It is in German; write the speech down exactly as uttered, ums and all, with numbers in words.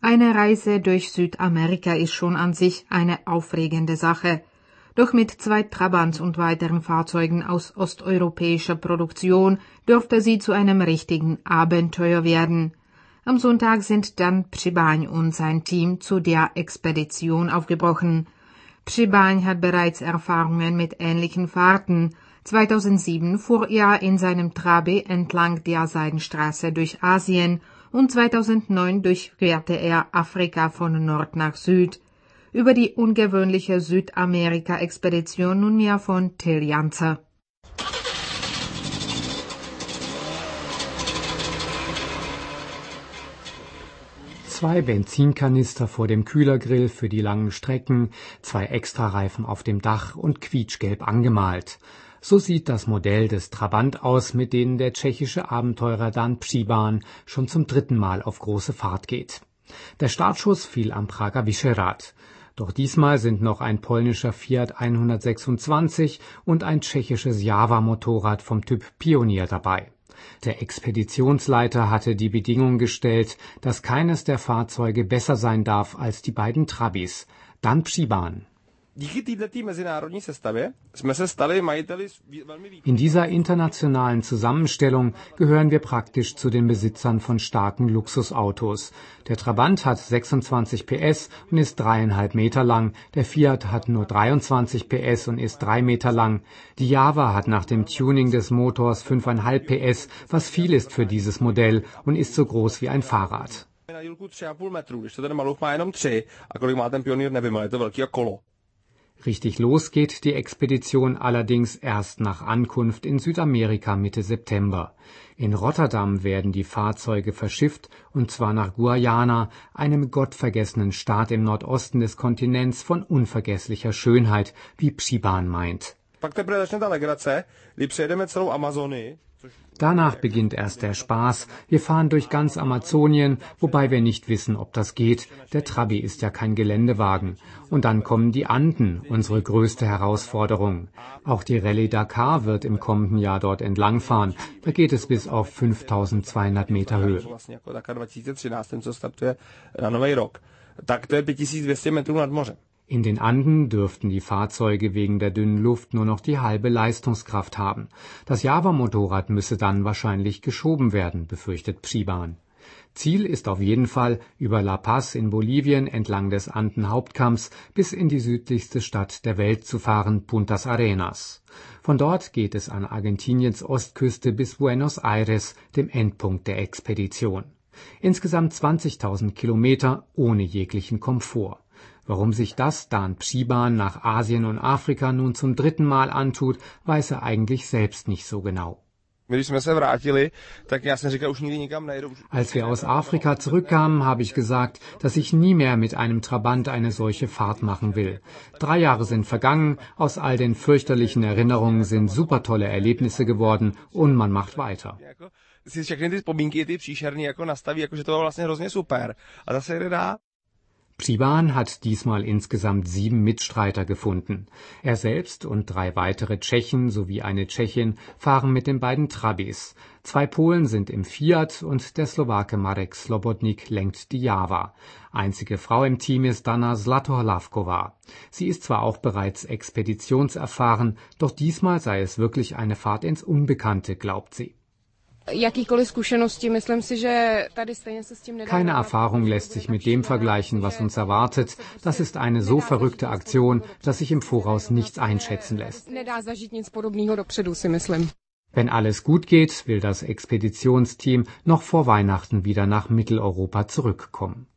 Eine Reise durch Südamerika ist schon an sich eine aufregende Sache. Doch mit zwei Trabants und weiteren Fahrzeugen aus osteuropäischer Produktion dürfte sie zu einem richtigen Abenteuer werden. Am Sonntag sind dann Přibaň und sein Team zu der Expedition aufgebrochen. Přibaň hat bereits Erfahrungen mit ähnlichen Fahrten. zweitausendsieben fuhr er in seinem Trabi entlang der Seidenstraße durch Asien und zweitausendneun durchquerte er Afrika von Nord nach Süd. Über die ungewöhnliche Südamerika-Expedition nunmehr von Till Janzer. Zwei Benzinkanister vor dem Kühlergrill für die langen Strecken, zwei Extrareifen auf dem Dach und quietschgelb angemalt. So sieht das Modell des Trabant aus, mit denen der tschechische Abenteurer Dan Přibaň schon zum dritten Mal auf große Fahrt geht. Der Startschuss fiel am Prager Vyšehrad. Doch diesmal sind noch ein polnischer Fiat hundertsechsundzwanzig und ein tschechisches Java-Motorrad vom Typ Pionier dabei. Der Expeditionsleiter hatte die Bedingung gestellt, dass keines der Fahrzeuge besser sein darf als die beiden Trabis. Dan Přibaň. In dieser internationalen Zusammenstellung gehören wir praktisch zu den Besitzern von starken Luxusautos. Der Trabant hat sechsundzwanzig P S und ist dreieinhalb Meter lang, der Fiat hat nur dreiundzwanzig P S und ist drei Meter lang. Die Java hat nach dem Tuning des Motors fünfeinhalb P S, was viel ist für dieses Modell und ist so groß wie ein Fahrrad. Richtig los geht die Expedition allerdings erst nach Ankunft in Südamerika Mitte September. In Rotterdam werden die Fahrzeuge verschifft, und zwar nach Guyana, einem gottvergessenen Staat im Nordosten des Kontinents von unvergesslicher Schönheit, wie Přibaň meint. Danach beginnt erst der Spaß. Wir fahren durch ganz Amazonien, wobei wir nicht wissen, ob das geht. Der Trabi ist ja kein Geländewagen. Und dann kommen die Anden, unsere größte Herausforderung. Auch die Rallye Dakar wird im kommenden Jahr dort entlangfahren. Da geht es bis auf fünftausendzweihundert Meter Höhe. In den Anden dürften die Fahrzeuge wegen der dünnen Luft nur noch die halbe Leistungskraft haben. Das Java-Motorrad müsse dann wahrscheinlich geschoben werden, befürchtet Přibaň. Ziel ist auf jeden Fall, über La Paz in Bolivien entlang des Anden-Hauptkamms bis in die südlichste Stadt der Welt zu fahren, Puntas Arenas. Von dort geht es an Argentiniens Ostküste bis Buenos Aires, dem Endpunkt der Expedition. Insgesamt zwanzigtausend Kilometer ohne jeglichen Komfort. Warum sich das Dan Přibaň nach Asien und Afrika nun zum dritten Mal antut, weiß er eigentlich selbst nicht so genau. Als wir aus Afrika zurückkamen, habe ich gesagt, dass ich nie mehr mit einem Trabant eine solche Fahrt machen will. Drei Jahre sind vergangen, aus all den fürchterlichen Erinnerungen sind super tolle Erlebnisse geworden und man macht weiter. Přibaň hat diesmal insgesamt sieben Mitstreiter gefunden. Er selbst und drei weitere Tschechen sowie eine Tschechin fahren mit den beiden Trabis. Zwei Polen sind im Fiat und der Slowake Marek Slobodnik lenkt die Java. Einzige Frau im Team ist Dana Zlato-Hlavková. Sie ist zwar auch bereits expeditionserfahren, doch diesmal sei es wirklich eine Fahrt ins Unbekannte, glaubt sie. Keine Erfahrung lässt sich mit dem vergleichen, was uns erwartet. Das ist eine so verrückte Aktion, dass sich im Voraus nichts einschätzen lässt. Wenn alles gut geht, will das Expeditionsteam noch vor Weihnachten wieder nach Mitteleuropa zurückkommen.